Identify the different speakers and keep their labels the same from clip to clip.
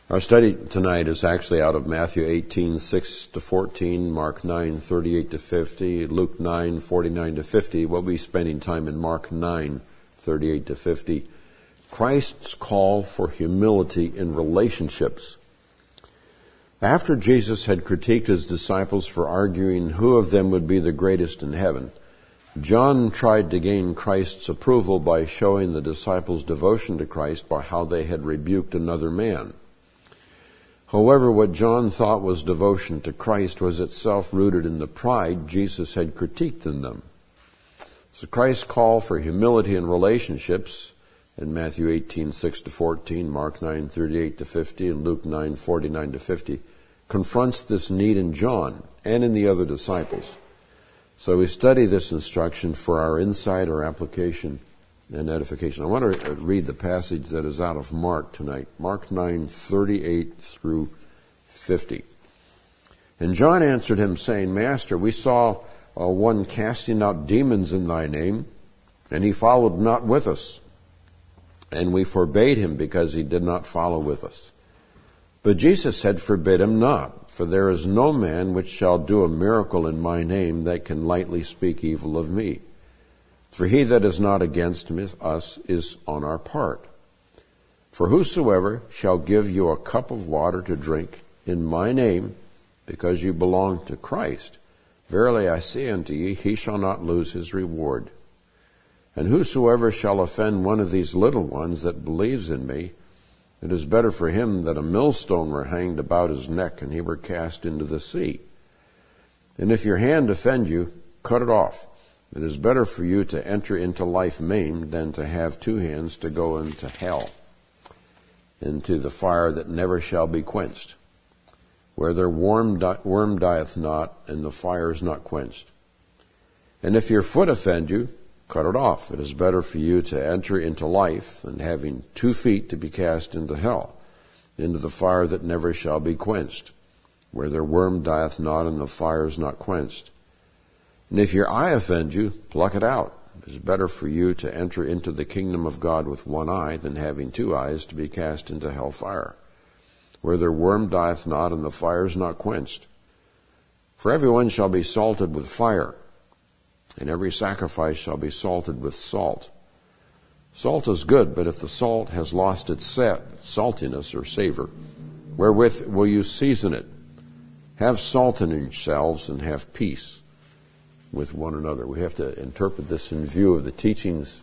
Speaker 1: Our study tonight is actually out of Matthew 18:6-14, Mark 9:38-50, Luke 9:49-50. We'll be spending time in Mark 9:38-50. Christ's call for humility in relationships. After Jesus had critiqued his disciples for arguing who of them would be the greatest in heaven, John tried to gain Christ's approval by showing the disciples' devotion to Christ by how they had rebuked another man. However, what John thought was devotion to Christ was itself rooted in the pride Jesus had critiqued in them. So Christ's call for humility in relationships in Matthew 18:6-14, Mark 9:38-50, and Luke 9:49-50 confronts this need in John and in the other disciples. So we study this instruction for our insight, our application, and edification. I want to read the passage that is out of Mark tonight, Mark 9:38-50. And John answered him, saying, Master, we saw one casting out demons in thy name, and he followed not with us. And we forbade him because he did not follow with us. But Jesus said, Forbid him not, for there is no man which shall do a miracle in my name that can lightly speak evil of me. For he that is not against us is on our part. For whosoever shall give you a cup of water to drink in my name, because you belong to Christ, verily I say unto you, he shall not lose his reward. And whosoever shall offend one of these little ones that believes in me, it is better for him that a millstone were hanged about his neck and he were cast into the sea. And if your hand offend you, cut it off. It is better for you to enter into life maimed than to have two hands to go into hell, into the fire that never shall be quenched, where their worm dieth not, and the fire is not quenched. And if your foot offend you, cut it off. It is better for you to enter into life than having 2 feet to be cast into hell, into the fire that never shall be quenched, where their worm dieth not, and the fire is not quenched. And if your eye offend you, pluck it out. It is better for you to enter into the kingdom of God with 1 eye than having 2 eyes to be cast into hell fire, where their worm dieth not, and the fire is not quenched. For everyone shall be salted with fire, and every sacrifice shall be salted with salt. Salt is good, but if the salt has lost its saltiness or savor, wherewith will you season it? Have salt in yourselves, and have peace with one another. We have to interpret this in view of the teachings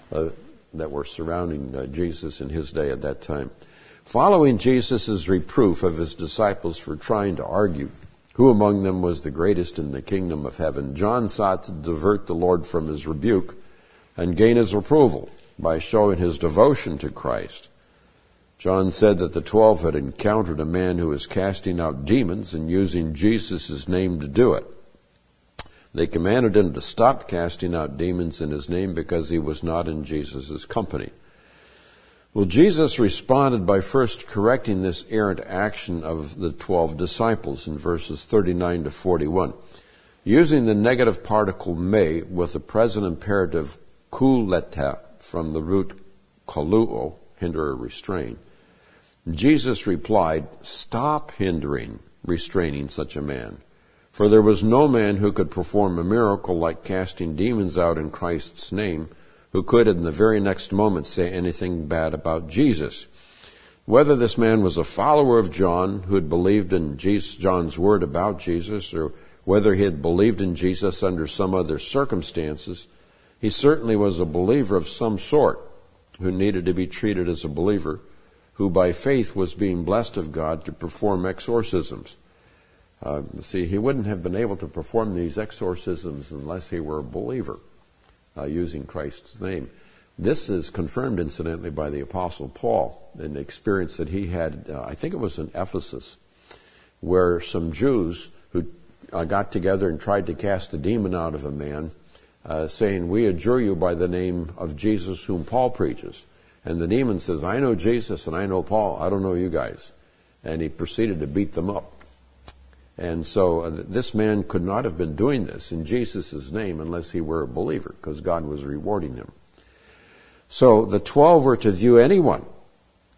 Speaker 1: that were surrounding Jesus in his day at that time. Following Jesus' reproof of his disciples for trying to argue who among them was the greatest in the kingdom of heaven, John sought to divert the Lord from his rebuke and gain his approval by showing his devotion to Christ. John said that the 12 had encountered a man who was casting out demons and using Jesus' name to do it. They commanded him to stop casting out demons in his name because he was not in Jesus' company. Well, Jesus responded by first correcting this errant action of the 12 disciples in verses 39-41, using the negative particle me with the present imperative kuleta from the root koluo, hinder or restrain. Jesus replied, Stop restraining such a man. For there was no man who could perform a miracle like casting demons out in Christ's name, who could in the very next moment say anything bad about Jesus. Whether this man was a follower of John, who had believed in John's word about Jesus, or whether he had believed in Jesus under some other circumstances, he certainly was a believer of some sort, who needed to be treated as a believer, who by faith was being blessed of God to perform exorcisms. He wouldn't have been able to perform these exorcisms unless he were a believer, using Christ's name. This is confirmed, incidentally, by the Apostle Paul, an experience that he had, I think it was in Ephesus, where some Jews who got together and tried to cast a demon out of a man, saying, We adjure you by the name of Jesus whom Paul preaches. And the demon says, I know Jesus and I know Paul, I don't know you guys. And he proceeded to beat them up. And so this man could not have been doing this in Jesus' name unless he were a believer, because God was rewarding him. So the 12 were to view anyone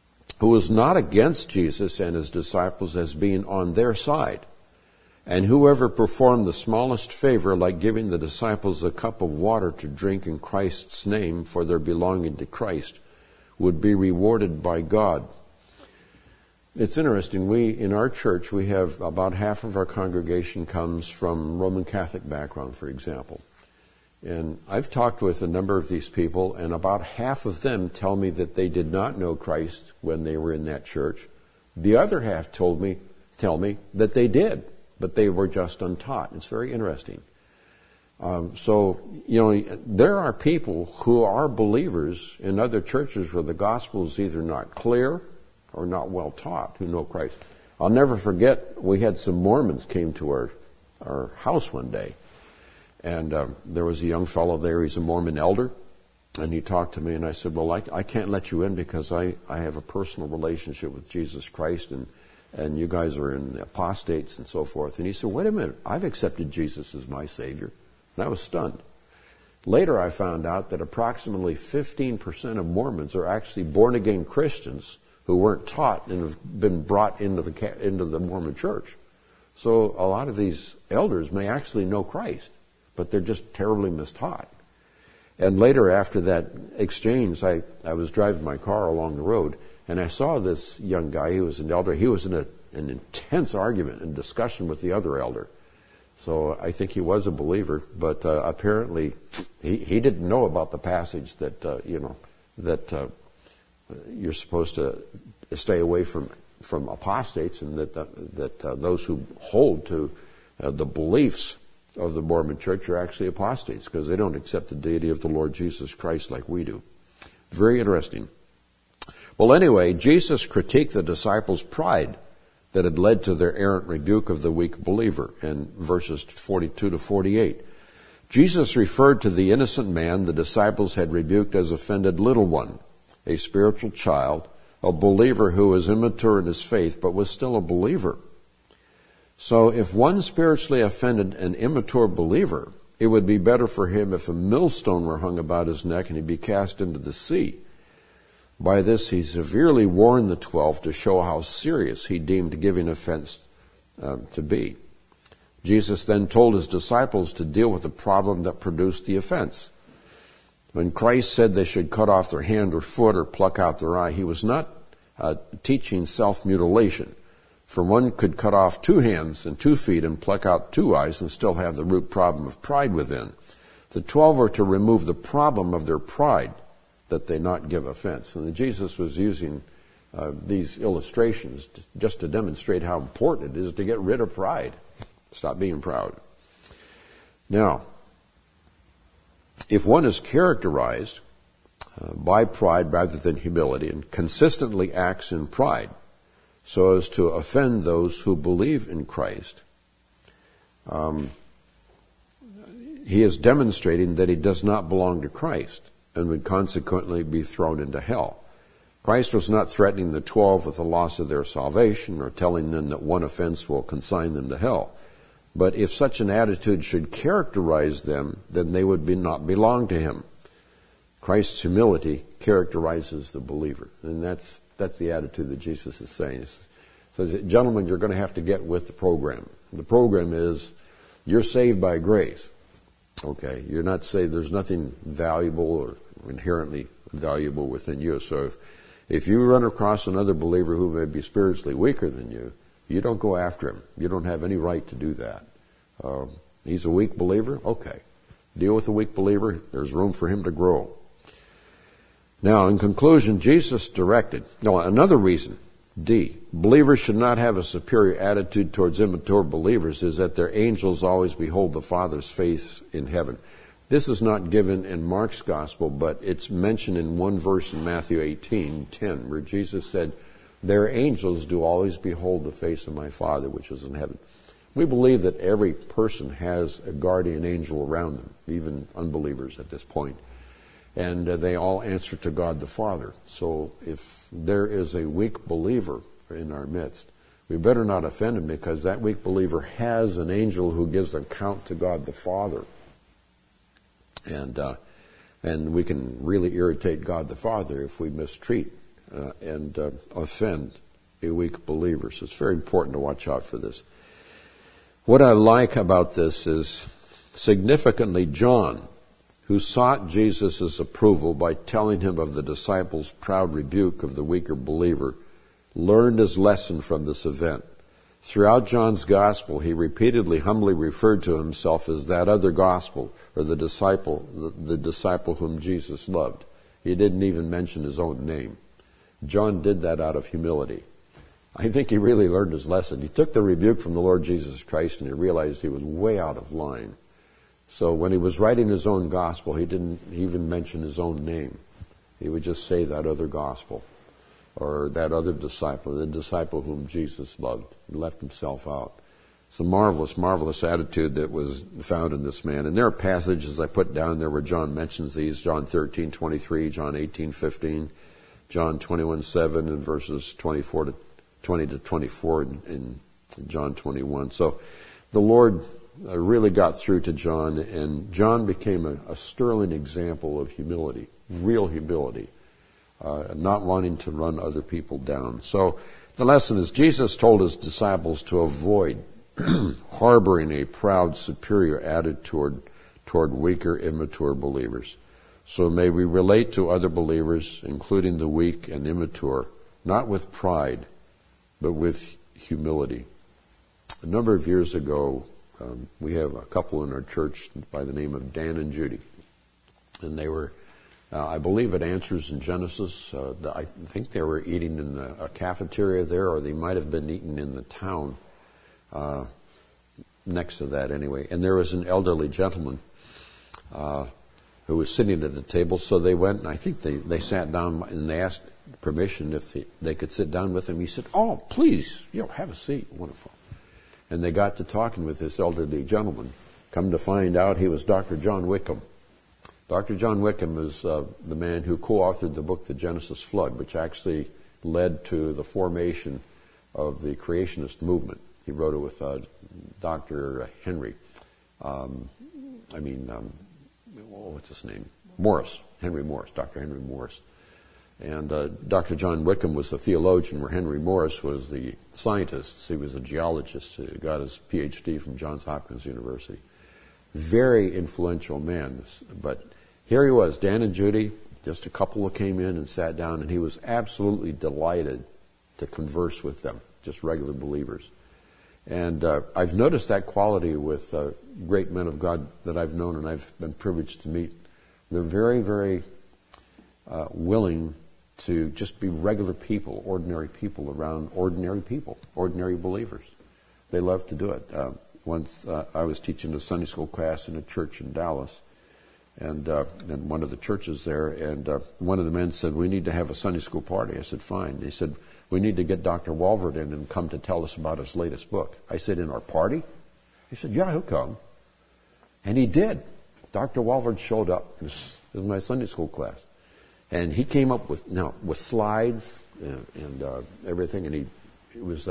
Speaker 1: who was not against Jesus and his disciples as being on their side. And whoever performed the smallest favor, like giving the disciples a cup of water to drink in Christ's name for their belonging to Christ, would be rewarded by God. It's interesting. In our church, we have about half of our congregation comes from Roman Catholic background, for example. And I've talked with a number of these people, and about half of them tell me that they did not know Christ when they were in that church. The other half tell me that they did, but they were just untaught. It's very interesting. So, there are people who are believers in other churches where the gospel is either not clear or not well taught, who know Christ. I'll never forget, we had some Mormons came to our house one day. And there was a young fellow there, he's a Mormon elder, and he talked to me, and I said, well, I can't let you in because I have a personal relationship with Jesus Christ, and you guys are in apostates and so forth. And he said, wait a minute, I've accepted Jesus as my Savior. And I was stunned. Later I found out that approximately 15% of Mormons are actually born-again Christians who weren't taught and have been brought into the Mormon church. So a lot of these elders may actually know Christ, but they're just terribly mistaught. And later, after that exchange, I was driving my car along the road, and I saw this young guy. He was an elder. He was in an intense argument and discussion with the other elder. So I think he was a believer, but apparently he didn't know about the passage that you're supposed to stay away from apostates, and that those who hold to the beliefs of the Mormon church are actually apostates because they don't accept the deity of the Lord Jesus Christ like we do. Very interesting. Well, anyway, Jesus critiqued the disciples' pride that had led to their errant rebuke of the weak believer in verses 42 to 48. Jesus referred to the innocent man the disciples had rebuked as offended little one, a spiritual child, a believer who was immature in his faith but was still a believer. So if one spiritually offended an immature believer, it would be better for him if a millstone were hung about his neck and he be cast into the sea. By this he severely warned the 12 to show how serious he deemed giving offense to be. Jesus then told his disciples to deal with the problem that produced the offense. When Christ said they should cut off their hand or foot or pluck out their eye, he was not teaching self-mutilation. For one could cut off 2 hands and 2 feet and pluck out 2 eyes and still have the root problem of pride within. The 12 were to remove the problem of their pride, that they not give offense. And Jesus was using these illustrations just to demonstrate how important it is to get rid of pride. Stop being proud. Now, if one is characterized by pride rather than humility and consistently acts in pride so as to offend those who believe in Christ, he is demonstrating that he does not belong to Christ and would consequently be thrown into hell. Christ was not threatening the 12 with the loss of their salvation or telling them that one offense will consign them to hell. But if such an attitude should characterize them, then they would not belong to him. Christ's humility characterizes the believer. And that's the attitude that Jesus is saying. He says, gentlemen, you're going to have to get with the program. The program is, you're saved by grace. Okay, you're not saved. There's nothing valuable or inherently valuable within you. So if you run across another believer who may be spiritually weaker than you, you don't go after him. You don't have any right to do that. He's a weak believer? Okay. Deal with a weak believer. There's room for him to grow. Now, in conclusion, Jesus directed. Now, another reason, D, believers should not have a superior attitude towards immature believers is that their angels always behold the Father's face in heaven. This is not given in Mark's gospel, but it's mentioned in one verse in Matthew 18:10, where Jesus said, their angels do always behold the face of my Father which is in heaven. We believe that every person has a guardian angel around them, even unbelievers at this point. And they all answer to God the Father. So if there is a weak believer in our midst, we better not offend him, because that weak believer has an angel who gives account to God the Father. And we can really irritate God the Father if we mistreat and offend a weak believer. So it's very important to watch out for this. What I like about this is significantly John, who sought Jesus' approval by telling him of the disciples' proud rebuke of the weaker believer, learned his lesson from this event. Throughout John's gospel, he repeatedly humbly referred to himself as that other gospel, or the disciple whom Jesus loved. He didn't even mention his own name. John did that out of humility. I think he really learned his lesson. He took the rebuke from the Lord Jesus Christ and he realized he was way out of line. So when he was writing his own gospel, he didn't even mention his own name. He would just say that other gospel, or that other disciple, the disciple whom Jesus loved. He left himself out. It's a marvelous, marvelous attitude that was found in this man. And there are passages I put down there where John mentions these. John 13:23, John 18:15, John 21:7, and verses 20 to 24 in John 21. So the Lord really got through to John, and John became a sterling example of humility, real humility, not wanting to run other people down. So the lesson is Jesus told his disciples to avoid harboring a proud, superior attitude toward weaker, immature believers. So may we relate to other believers, including the weak and immature, not with pride, but with humility. A number of years ago, we have a couple in our church by the name of Dan and Judy. And they were, I believe, at Answers in Genesis. I think they were eating in a cafeteria there, or they might have been eating in the town next to that anyway. And there was an elderly gentleman who was sitting at the table. So they went, and I think they sat down, and they asked permission if they could sit down with him. He said, "Oh, please, have a seat." Wonderful. And they got to talking with this elderly gentleman. Come to find out, he was Dr. John Wickham. Dr. John Wickham is the man who co-authored the book, The Genesis Flood, which actually led to the formation of the creationist movement. He wrote it with Dr. Henry. What's his name? Morris. Henry Morris. Dr. Henry Morris. And Dr. John Wickham was the theologian, where Henry Morris was the scientist. He was a geologist. He got his PhD from Johns Hopkins University. Very influential man. But here he was, Dan and Judy, just a couple that came in and sat down, and he was absolutely delighted to converse with them, just regular believers. And I've noticed that quality with great men of God that I've known and I've been privileged to meet. They're very, very willing to just be regular people around ordinary people, ordinary believers. They love to do it. Once I was teaching a Sunday school class in a church in Dallas, and in one of the churches there, and one of the men said, "We need to have a Sunday school party." I said, "Fine." He said, "We need to get Dr. Walvoord in and come to tell us about his latest book." I said, "In our party?" He said, "Yeah, he'll come." And he did. Dr. Walvoord showed up. It was my Sunday school class. And he came up with slides and everything, and it was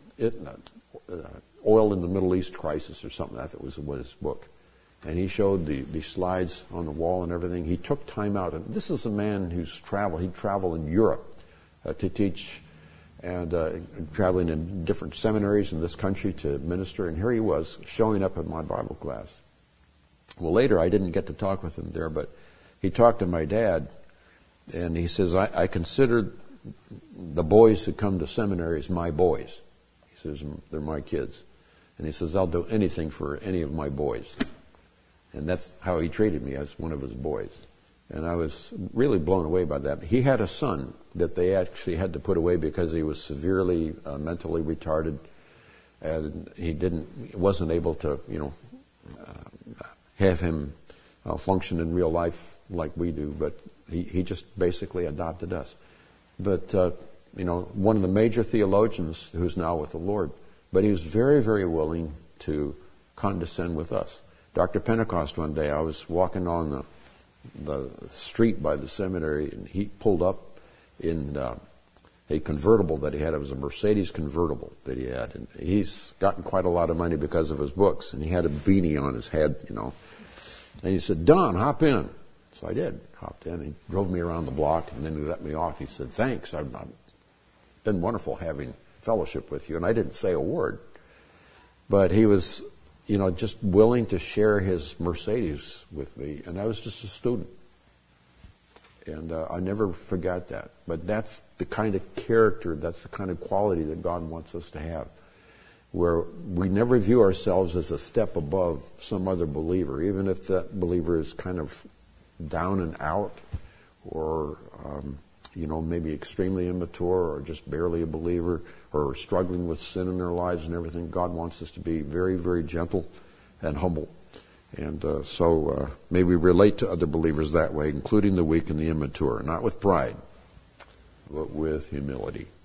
Speaker 1: Oil in the Middle East Crisis or something. I think was his book. And he showed the slides on the wall and everything. He took time out. And this is a man who's traveled. He'd travel in Europe to teach, and traveling in different seminaries in this country to minister. And here he was showing up at my Bible class. Well, later I didn't get to talk with him there, but he talked to my dad. And he says, I consider the boys who come to seminary as my boys. He says, they're my kids. And he says, I'll do anything for any of my boys. And that's how he treated me, as one of his boys. And I was really blown away by that. He had a son that they actually had to put away because he was severely mentally retarded. And he wasn't able to, have him function in real life like we do, but he just basically adopted us. But, one of the major theologians who's now with the Lord, but he was very, very willing to condescend with us. Dr. Pentecost, one day, I was walking on the street by the seminary, and he pulled up in a convertible that he had. It was a Mercedes convertible that he had. And he's gotten quite a lot of money because of his books, and he had a beanie on his head, And he said, "Don, hop in." So I did. Hopped in. He drove me around the block, and then he let me off. He said, "Thanks. I've been wonderful having fellowship with you." And I didn't say a word. But he was, just willing to share his Mercedes with me. And I was just a student. And I never forgot that. But that's the kind of character, that's the kind of quality that God wants us to have, where we never view ourselves as a step above some other believer, even if that believer is kind of down and out, or maybe extremely immature, or just barely a believer, or struggling with sin in their lives and everything. God wants us to be very, very gentle and humble. And so may we relate to other believers that way, including the weak and the immature, not with pride, but with humility.